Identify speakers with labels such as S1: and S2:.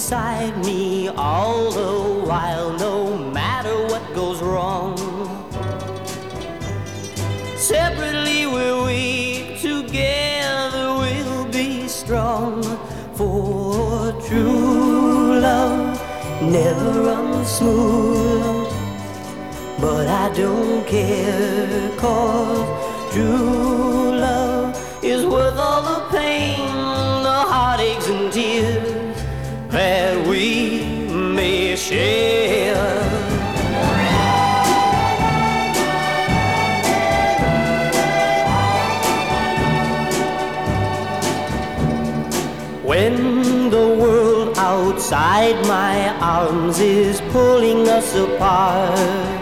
S1: beside me all the while, no matter what goes wrong. Separately we're weak, together we'll be strong. For true love never runs smooth, but I don't care, 'cause true love is worth all the pain, the heartaches and tears that we may share. When the world outside my arms is pulling us apart,